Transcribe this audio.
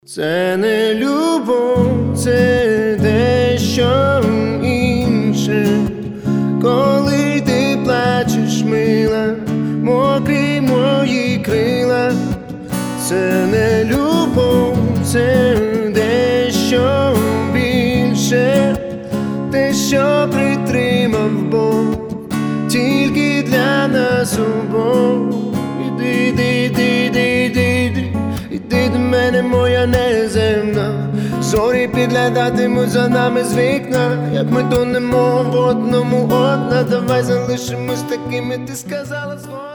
Це не любов, це дещо інше. Коли ти плачеш, мила, мокрі мої крила. Це не любов, це дещо більше. Те, що притримав Бог тільки для нас обох. Іди до мене, моя неземна. Зорі підглядатимуть за нами з вікна. Як ми тонемо в одному одна. Давай залишимось такими, ти сказала згодом.